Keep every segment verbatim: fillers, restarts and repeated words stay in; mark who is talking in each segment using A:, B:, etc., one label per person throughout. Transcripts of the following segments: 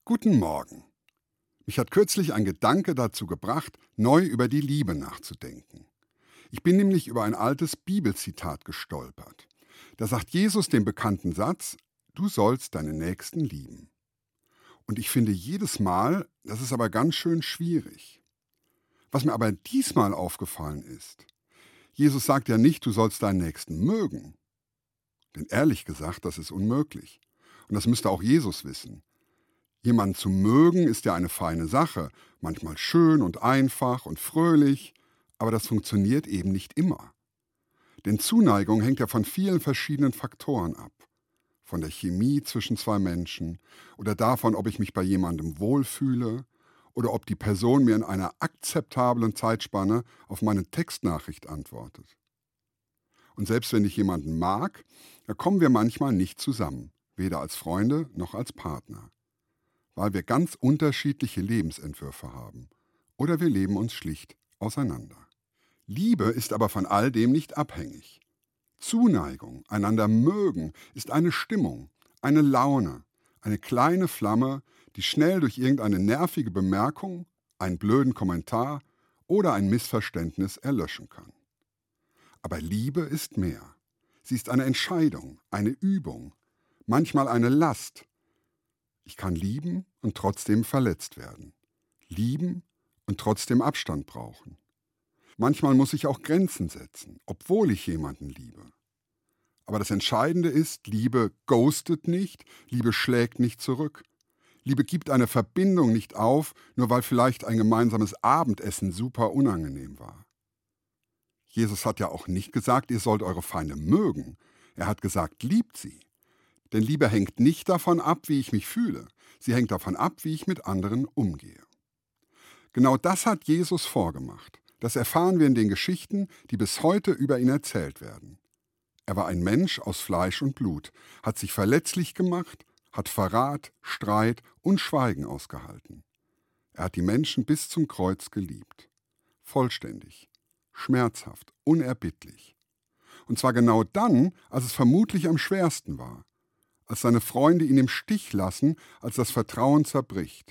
A: Guten Morgen. Mich hat kürzlich ein Gedanke dazu gebracht, neu über die Liebe nachzudenken. Ich bin nämlich über ein altes Bibelzitat gestolpert. Da sagt Jesus den bekannten Satz: Du sollst deinen Nächsten lieben. Und ich finde jedes Mal, das ist aber ganz schön schwierig. Was mir aber diesmal aufgefallen ist: Jesus sagt ja nicht, du sollst deinen Nächsten mögen. Denn ehrlich gesagt, das ist unmöglich. Und das müsste auch Jesus wissen. Jemanden zu mögen ist ja eine feine Sache, manchmal schön und einfach und fröhlich, aber das funktioniert eben nicht immer. Denn Zuneigung hängt ja von vielen verschiedenen Faktoren ab. Von der Chemie zwischen zwei Menschen oder davon, ob ich mich bei jemandem wohlfühle oder ob die Person mir in einer akzeptablen Zeitspanne auf meine Textnachricht antwortet. Und selbst wenn ich jemanden mag, da kommen wir manchmal nicht zusammen, weder als Freunde noch als Partner. Weil wir ganz unterschiedliche Lebensentwürfe haben. Oder wir leben uns schlicht auseinander. Liebe ist aber von all dem nicht abhängig. Zuneigung, einander mögen, ist eine Stimmung, eine Laune, eine kleine Flamme, die schnell durch irgendeine nervige Bemerkung, einen blöden Kommentar oder ein Missverständnis erlöschen kann. Aber Liebe ist mehr. Sie ist eine Entscheidung, eine Übung, manchmal eine Last. Ich kann lieben und trotzdem verletzt werden. Lieben und trotzdem Abstand brauchen. Manchmal muss ich auch Grenzen setzen, obwohl ich jemanden liebe. Aber das Entscheidende ist, Liebe ghostet nicht, Liebe schlägt nicht zurück. Liebe gibt eine Verbindung nicht auf, nur weil vielleicht ein gemeinsames Abendessen super unangenehm war. Jesus hat ja auch nicht gesagt, ihr sollt eure Feinde mögen. Er hat gesagt, liebt sie. Denn Liebe hängt nicht davon ab, wie ich mich fühle. Sie hängt davon ab, wie ich mit anderen umgehe. Genau das hat Jesus vorgemacht. Das erfahren wir in den Geschichten, die bis heute über ihn erzählt werden. Er war ein Mensch aus Fleisch und Blut, hat sich verletzlich gemacht, hat Verrat, Streit und Schweigen ausgehalten. Er hat die Menschen bis zum Kreuz geliebt. Vollständig, schmerzhaft, unerbittlich. Und zwar genau dann, als es vermutlich am schwersten war. Als seine Freunde ihn im Stich lassen, als das Vertrauen zerbricht.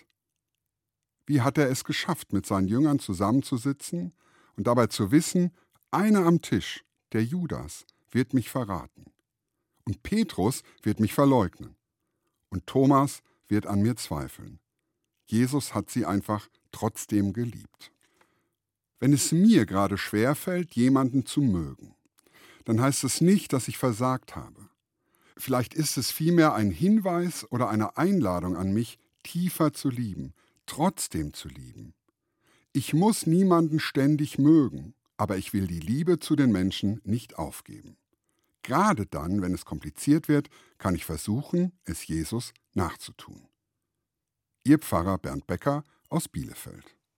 A: Wie hat er es geschafft, mit seinen Jüngern zusammenzusitzen und dabei zu wissen, einer am Tisch, der Judas, wird mich verraten. Und Petrus wird mich verleugnen. Und Thomas wird an mir zweifeln. Jesus hat sie einfach trotzdem geliebt. Wenn es mir gerade schwerfällt, jemanden zu mögen, dann heißt es nicht, dass ich versagt habe. Vielleicht ist es vielmehr ein Hinweis oder eine Einladung an mich, tiefer zu lieben, trotzdem zu lieben. Ich muss niemanden ständig mögen, aber ich will die Liebe zu den Menschen nicht aufgeben. Gerade dann, wenn es kompliziert wird, kann ich versuchen, es Jesus nachzutun. Ihr Pfarrer Bernd Becker aus Bielefeld.